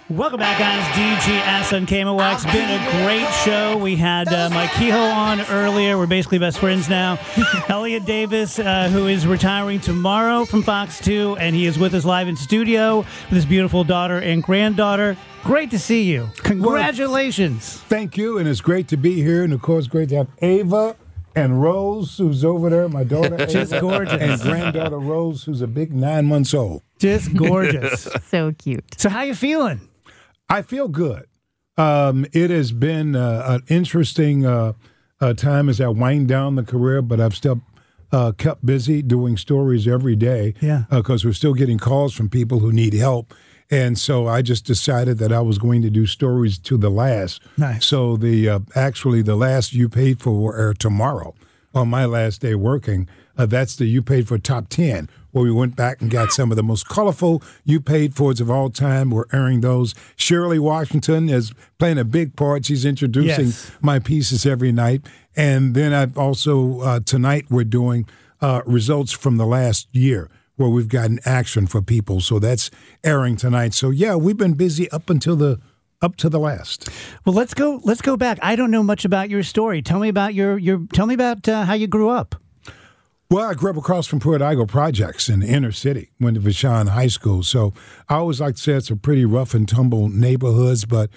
Welcome back, guys. DGS on KMOX. Been a great show. We had Mike Kehoe on earlier. We're basically best friends now. Elliot Davis, who is retiring tomorrow from Fox 2, and he is with us live in studio with his beautiful daughter and granddaughter. Great to see you. Congratulations. Well, thank you, and it's great to be here. And, of course, great to have Ava and Rose, who's over there, my daughter Ava. Just gorgeous. And granddaughter Rose, who's a big 9 months old. Just gorgeous. So cute. So how you feeling? I feel good. It has been an interesting time as I wind down the career, but I've still kept busy doing stories every day. Yeah. Because we're still getting calls from people who need help. And so I just decided that I was going to do stories to the last. Nice. So actually the last You Paid For will air tomorrow on my last day working. That's the You Paid For Top 10, where we went back and got some of the most colorful You Paid Fors of all time. We're airing those. Shirley Washington is playing a big part. She's introducing my pieces every night. And then I've also, tonight we're doing results from the last year, where we've gotten action for people. So that's airing tonight. So, yeah, we've been busy up to the last. Well, let's go back. I don't know much about your story. Tell me about tell me about how you grew up. Well, I grew up across from Pruitt-Igoe Projects in the inner city, went to Vashon High School. So I always like to say it's a pretty rough and tumble neighborhoods, but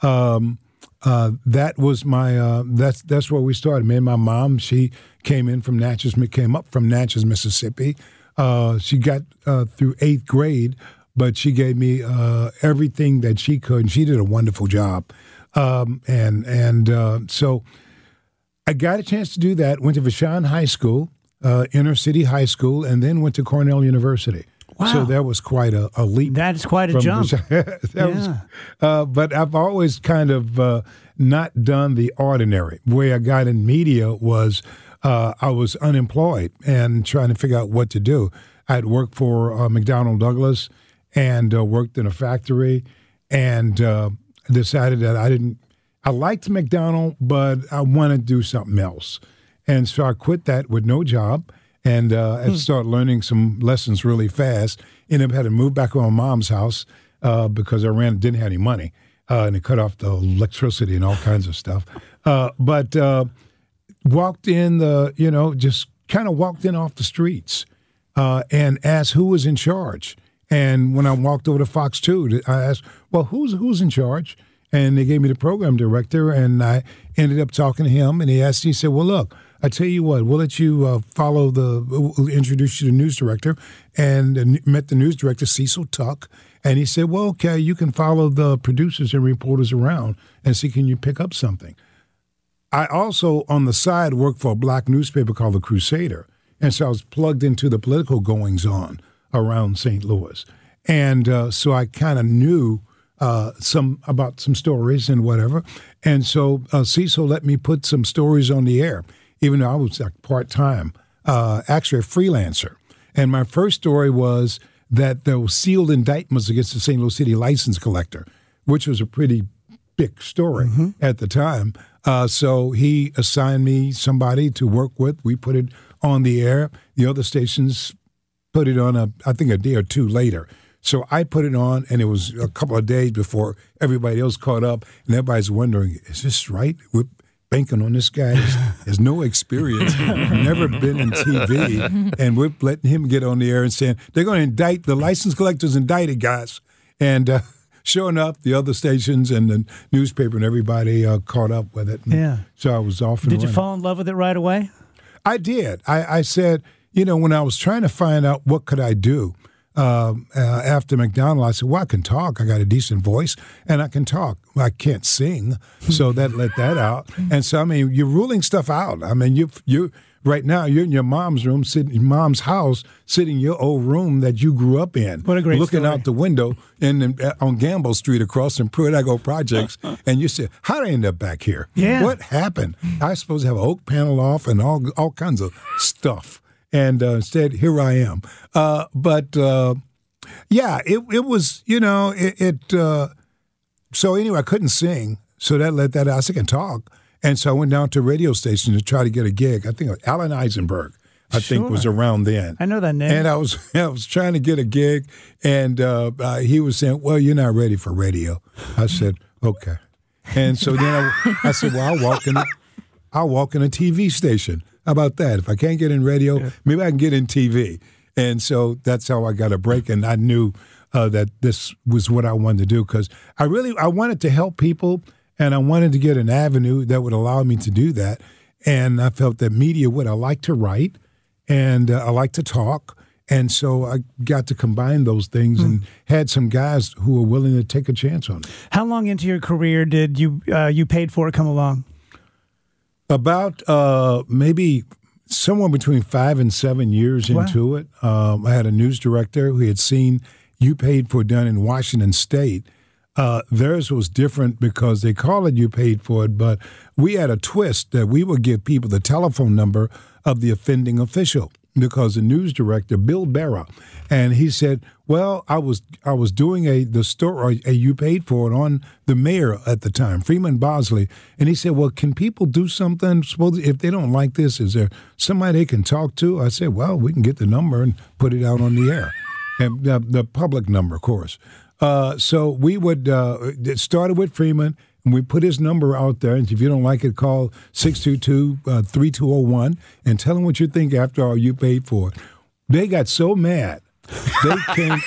that was my that's where we started. Me and my mom, she came up from Natchez, Mississippi. She got through 8th grade, but she gave me everything that she could, and she did a wonderful job. So I got a chance to do that. Went to Vashon High School. Inner city high school, and then went to Cornell University. Wow. So that was quite a leap. That's quite a jump. But I've always kind of not done the ordinary. The way I got in media was I was unemployed and trying to figure out what to do. I had worked for McDonnell Douglas and worked in a factory, and decided that I liked McDonnell, but I wanted to do something else. And so I quit that with no job and started learning some lessons really fast. Ended up having to move back to my mom's house because I didn't have any money. And it cut off the electricity and all kinds of stuff. But walked in just kind of walked in off the streets and asked who was in charge. And when I walked over to Fox 2, I asked, well, who's in charge? And they gave me the program director, and I ended up talking to him. And he said, well, look, I tell you what, we'll let you we'll introduce you to the news director, and met the news director, Cecil Tuck. And he said, well, okay, you can follow the producers and reporters around and see, can you pick up something? I also, on the side, worked for a black newspaper called The Crusader. And so I was plugged into the political goings-on around St. Louis. And so I kind of knew about some stories and whatever. And so Cecil let me put some stories on the air, even though I was like part-time, actually a freelancer. And my first story was that there were sealed indictments against the St. Louis City license collector, which was a pretty big story at the time. So he assigned me somebody to work with. We put it on the air. The other stations put it on, I think, a day or two later. So I put it on, and it was a couple of days before everybody else caught up, and everybody's wondering, is this right? We're banking on this guy. Has no experience, never been in TV, and we're letting him get on the air and saying, they're going to indict, the license collector's indicted, guys. And sure enough, the other stations and the newspaper and everybody caught up with it. Yeah. So I was off and Did you running. fall in love with it right away? I did. I said, when I was trying to find out what could I do, after McDonnell, I said, well, I can talk. I got a decent voice, and I can talk. I can't sing, so that let that out. And so, you're ruling stuff out. You right now, you're in your mom's room, mom's house, sitting in your old room that you grew up in. What a great looking story. out the window on Gamble Street across from Pruitt-Igoe Projects, and you said, how did I end up back here? Yeah. What happened? I was supposed to have an oak panel off and all kinds of stuff. And instead, here I am. It was, so anyway, I couldn't sing. So that let that out. I said, I can talk. And so I went down to a radio station to try to get a gig. I think Alan Eisenberg I think was around then. I know that name. And I was trying to get a gig, and he was saying, "Well, you're not ready for radio." I said, "Okay." And so then I said, "Well, I'll walk in a TV station. How about that? If I can't get in radio, maybe I can get in TV." And so that's how I got a break, and I knew that this was what I wanted to do because I wanted to help people, and I wanted to get an avenue that would allow me to do that. And I felt that media would. I like to write, and I like to talk, and so I got to combine those things and had some guys who were willing to take a chance on it. How long into your career did You Paid For It come along? About maybe somewhere between 5 and 7 years into it. I had a news director who had seen You Paid For It done in Washington State. Theirs was different because they call it You Paid For It, but we had a twist that we would give people the telephone number of the offending official because the news director, Bill Barra, and he said, well, I was doing the story, You Paid For It on the mayor at the time, Freeman Bosley, and he said, well, can people do something? Suppose if they don't like this, is there somebody they can talk to? I said, well, we can get the number and put it out on the air, and the public number, of course. So we would, it started with Freeman, and we put his number out there. And if you don't like it, call 622-3201 and tell them what you think after all You Paid For It. They got so mad. They came.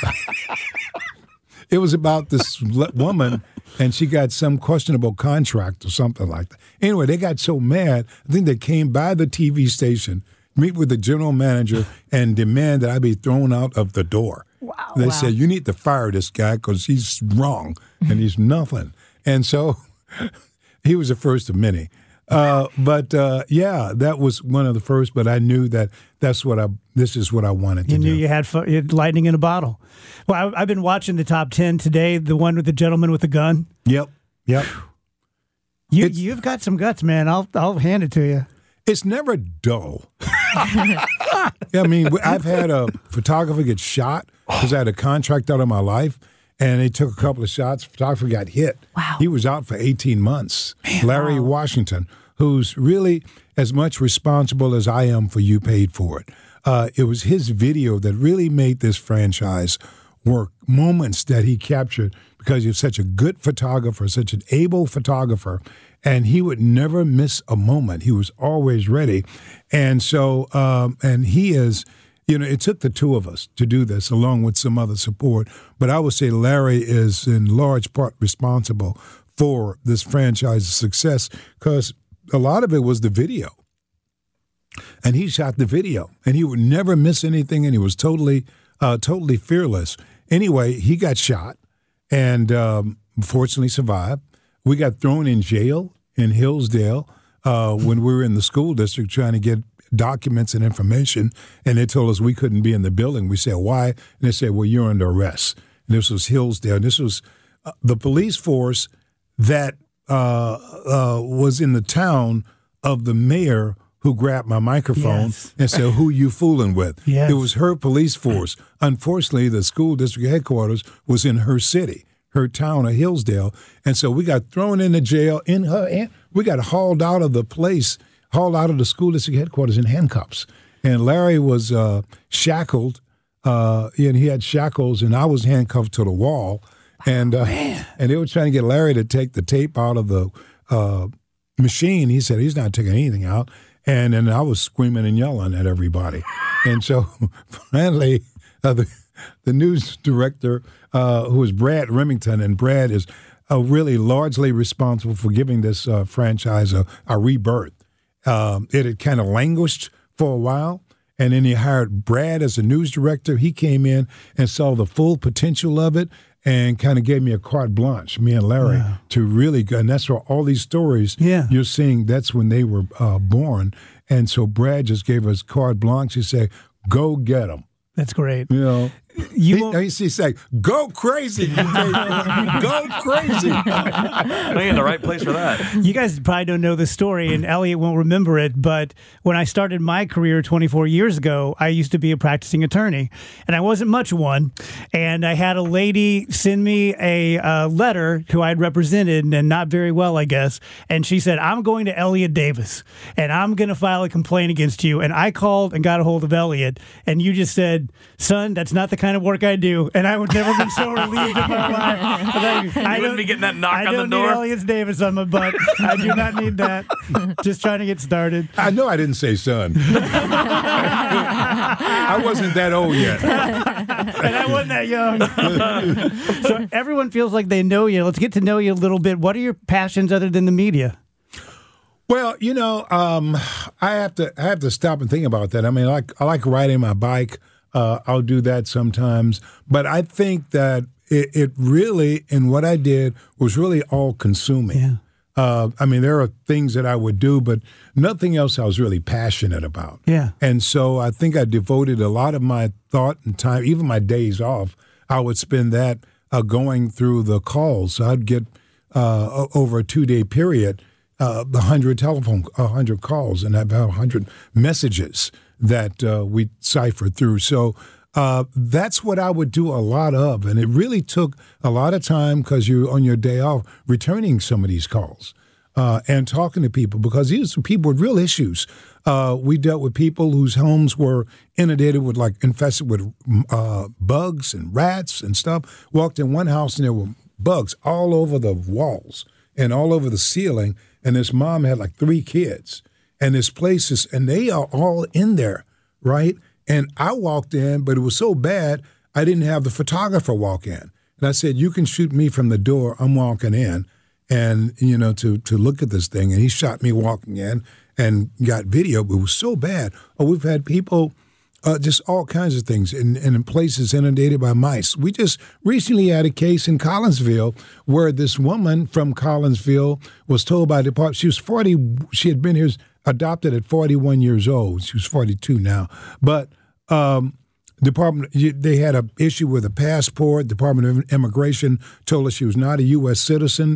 It was about this woman, and she got some questionable contract or something like that. Anyway, they got so mad, I think they came by the TV station, meet with the general manager, and demand that I be thrown out of the door. Wow. They said, you need to fire this guy because he's wrong and he's nothing. And so he was the first of many. But that was one of the first, but I knew that this is what I wanted to do. You knew you had lightning in a bottle. Well, I've been watching the top 10 today, the one with the gentleman with the gun. Yep. You've got some guts, man. I'll hand it to you. It's never dull. I mean, I've had a photographer get shot because I had a contract out of my life, and he took a couple of shots. Photographer got hit. Wow. He was out for 18 months. Man, Larry Washington, who's really as much responsible as I am for You Paid For It. It was his video that really made this franchise work, moments that he captured because he was such a good photographer, such an able photographer, and he would never miss a moment. He was always ready. And so, and he is, it took the two of us to do this along with some other support. But I would say Larry is in large part responsible for this franchise's success because a lot of it was the video. And he shot the video, and he would never miss anything, and he was totally fearless. Anyway, he got shot and fortunately survived. We got thrown in jail in Hillsdale when we were in the school district trying to get documents and information, and they told us we couldn't be in the building. We said, why? And they said, well, you're under arrest. And this was Hillsdale. And this was the police force that was in the town of the mayor who grabbed my microphone and said, who you fooling with? Yes. It was her police force. Unfortunately, the school district headquarters was in her city, her town of Hillsdale. And so we got thrown into jail we got hauled out of the place, hauled out of the school district headquarters in handcuffs. And Larry was shackled, and he had shackles, and I was handcuffed to the wall. And they were trying to get Larry to take the tape out of the machine. He said he's not taking anything out. And then I was screaming and yelling at everybody. And so finally, the news director, who was Brad Remington, and Brad is really largely responsible for giving this franchise a rebirth. It had kind of languished for a while, and then he hired Brad as a news director. He came in and saw the full potential of it and kind of gave me a carte blanche, me and Larry, to really go. And that's where all these stories you're seeing, that's when they were born. And so Brad just gave us carte blanche. He said, go get them. That's great. He's saying, "Go crazy, you baby. Go crazy." You're in the right place for that. You guys probably don't know this story, and Elliot won't remember it, but when I started my career 24 years ago, I used to be a practicing attorney, and I wasn't much one, and I had a lady send me a letter who I had represented, and not very well, I guess, and she said, "I'm going to Elliot Davis, and I'm going to file a complaint against you," and I called and got a hold of Elliot, and you just said, "Son, that's not the kind of work I do," and I would never been so relieved in my life. I wouldn't be getting that knock on the door. I don't need Elliot Davis on my butt. I do not need that. Just trying to get started. I know I didn't say son. I wasn't that old yet. And I wasn't that young. So everyone feels like they know you. Let's get to know you a little bit. What are your passions other than the media? Well, I have to stop and think about that. I mean, I like riding my bike. I'll do that sometimes. But I think that it really, and what I did was really all-consuming. Yeah. I mean, there are things that I would do, but nothing else I was really passionate about. Yeah. And so I think I devoted a lot of my thought and time, even my days off, I would spend that going through the calls. So I'd get over a 2-day period, 100 calls, and about 100 messages that we ciphered through. So that's what I would do a lot of. And it really took a lot of time because you're on your day off returning some of these calls and talking to people, because these are people with real issues. We dealt with people whose homes were inundated with, infested with bugs and rats and stuff. Walked in one house and there were bugs all over the walls and all over the ceiling. And this mom had 3 kids. And this place is, and they are all in there, right? And I walked in, but it was so bad, I didn't have the photographer walk in. And I said, "You can shoot me from the door. I'm walking in, and to look at this thing." And he shot me walking in and got video. But it was so bad. Oh, we've had people, just all kinds of things, and in places inundated by mice. We just recently had a case in Collinsville where this woman from Collinsville was told by the department, she was 40, she had been here, adopted at 41 years old. She was 42 now. But department, they had an issue with a passport. Department of Immigration told her she was not a U.S. citizen.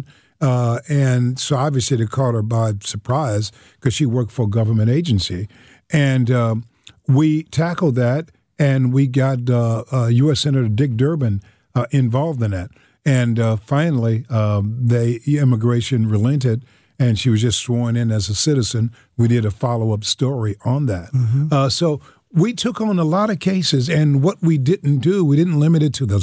And so obviously they caught her by surprise because she worked for a government agency. And we tackled that, and we got U.S. Senator Dick Durbin involved in that. And finally, the immigration relented, and she was just sworn in as a citizen. We did a follow-up story on that. Mm-hmm. So we took on a lot of cases, and what we didn't do, we didn't limit it to the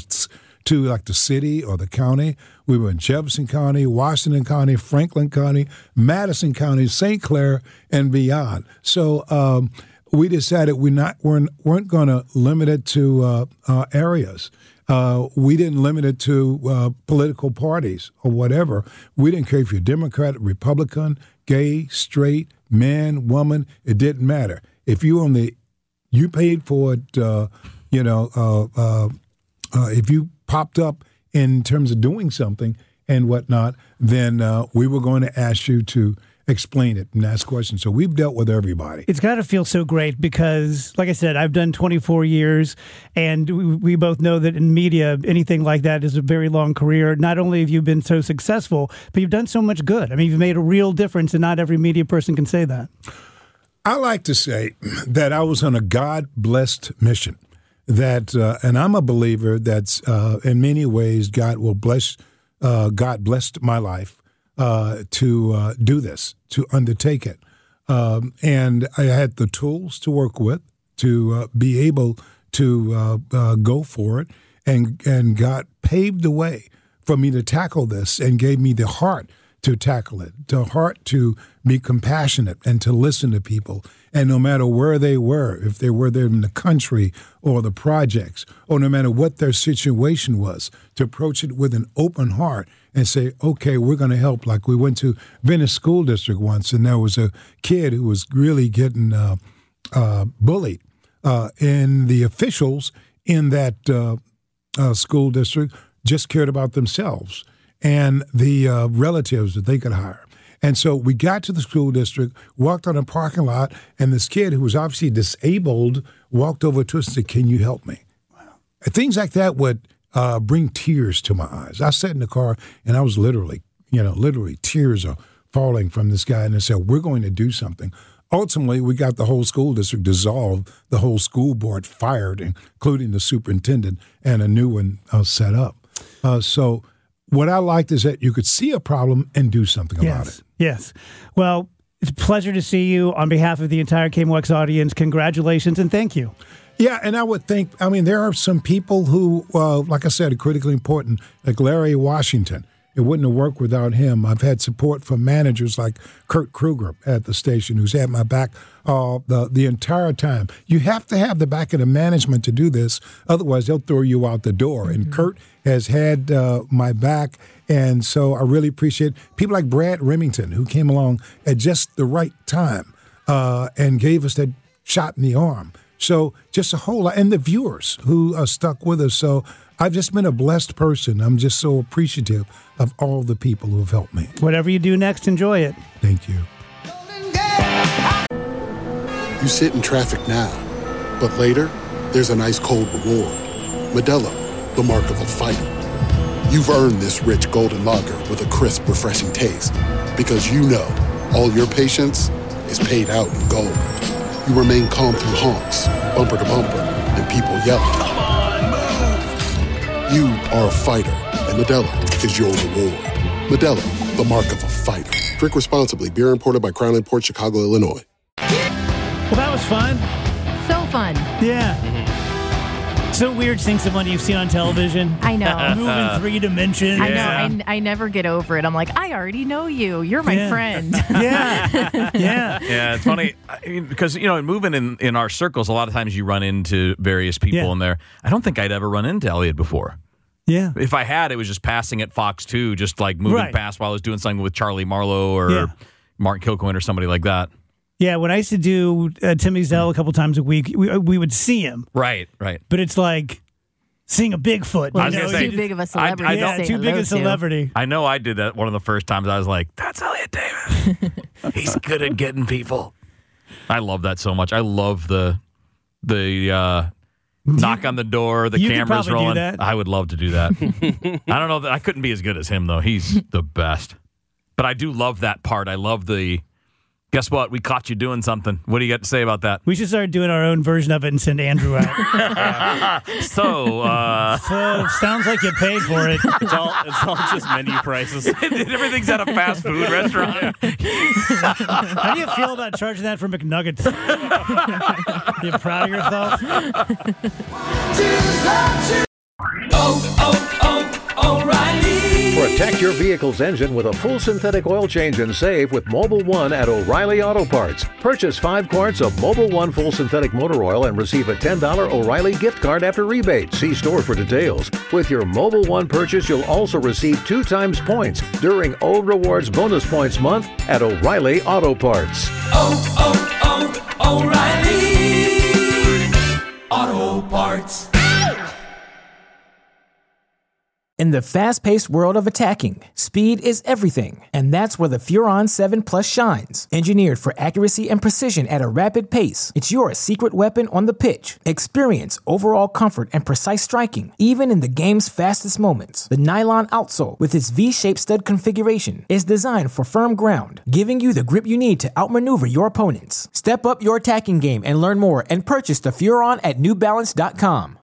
city or the county. We were in Jefferson County, Washington County, Franklin County, Madison County, St. Clair, and beyond. So we decided we weren't going to limit it to areas. We didn't limit it to political parties or whatever. We didn't care if you're Democrat, Republican, gay, straight, man, woman. It didn't matter. If you paid for it, if you popped up in terms of doing something and whatnot, then we were going to ask you to explain it and ask questions. So we've dealt with everybody. It's got to feel so great because, like I said, I've done 24 years, and we both know that in media, anything like that is a very long career. Not only have you been so successful, but you've done so much good. I mean, you've made a real difference, and not every media person can say that. I like to say that I was on a God-blessed mission. That, and I'm a believer that in many ways God blessed my life to do this, to undertake it. And I had the tools to work with to be able to go for it. And God paved the way for me to tackle this and gave me the heart to tackle it, the heart to be compassionate and to listen to people. And no matter where they were, if they were there in the country or the projects, or no matter what their situation was, to approach it with an open heart and say, okay, we're going to help. Like we went to Venice School District once, and there was a kid who was really getting bullied. And the officials in that school district just cared about themselves and the relatives that they could hire. And so we got to the school district, walked on a parking lot, and this kid who was obviously disabled walked over to us and said, "Can you help me?" Wow. things like that would bring tears to my eyes. I sat in the car and I was literally tears are falling from this guy. And I said, we're going to do something. Ultimately, we got the whole school district dissolved, the whole school board fired, including the superintendent, and a new one set up. So what I liked is that you could see a problem and do something about it. Yes. Well, it's a pleasure to see you. On behalf of the entire KMOX audience, congratulations and thank you. Yeah, and I would think, there are some people who, like I said, are critically important, like Larry Washington. It wouldn't have worked without him. I've had support from managers like Kurt Kruger at the station, who's had my back the entire time. You have to have the back of the management to do this. Otherwise, they'll throw you out the door. And Kurt has had my back. And so I really appreciate people like Brad Remington, who came along at just the right time and gave us that shot in the arm. So just a whole lot. And the viewers who stuck with us. So I've just been a blessed person. I'm just so appreciative of all the people who have helped me. Whatever you do next, enjoy it. Thank you. You sit in traffic now, but later, there's an ice cold reward. Modelo, the mark of a fighter. You've earned this rich golden lager with a crisp, refreshing taste. Because you know, all your patience is paid out in gold. You remain calm through honks, bumper to bumper, and people yelling. Come on, move! You are a fighter, and Modelo is your reward. Modelo, the mark of a fighter. Drink responsibly. Beer imported by Crown Imports, Chicago, Illinois. Well, that was fun. So fun. Yeah. So weird seeing someone you've seen on television. I know. Move in 3 dimensions. I know. I never get over it. I'm like, I already know you. You're my friend. Yeah. Yeah, it's funny because, moving in our circles, a lot of times you run into various people in there. I don't think I'd ever run into Elliot before. Yeah. If I had, it was just passing at Fox 2, just like moving past while I was doing something with Charlie Marlowe or Martin Kilcoyne or somebody like that. Yeah, when I used to do Timmy Zell a couple times a week, we would see him. Right. But it's like seeing a Bigfoot. Well, too big of a celebrity. Too big a celebrity. I know I did that one of the first times. I was like, that's Elliot Davis. He's good at getting people. I love that so much. I love the knock on the door, the cameras rolling. I would love to do that. I don't know. I couldn't be as good as him, though. He's the best. But I do love that part. I love the... Guess what? We caught you doing something. What do you got to say about that? We should start doing our own version of it and send Andrew out. So sounds like you paid for it. It's all just menu prices. Everything's at a fast food restaurant. How do you feel about charging that for McNuggets? You proud of yourself? O'Reilly. Protect your vehicle's engine with a full synthetic oil change and save with Mobil 1 at O'Reilly Auto Parts. Purchase 5 quarts of Mobil 1 full synthetic motor oil and receive a $10 O'Reilly gift card after rebate. See store for details. With your Mobil 1 purchase, you'll also receive 2 times points during O Rewards Bonus Points Month at O'Reilly Auto Parts. O'Reilly Auto Parts. In the fast-paced world of attacking, speed is everything, and that's where the Furon 7 Plus shines. Engineered for accuracy and precision at a rapid pace, it's your secret weapon on the pitch. Experience overall comfort and precise striking, even in the game's fastest moments. The nylon outsole, with its V-shaped stud configuration, is designed for firm ground, giving you the grip you need to outmaneuver your opponents. Step up your attacking game and learn more and purchase the Furon at NewBalance.com.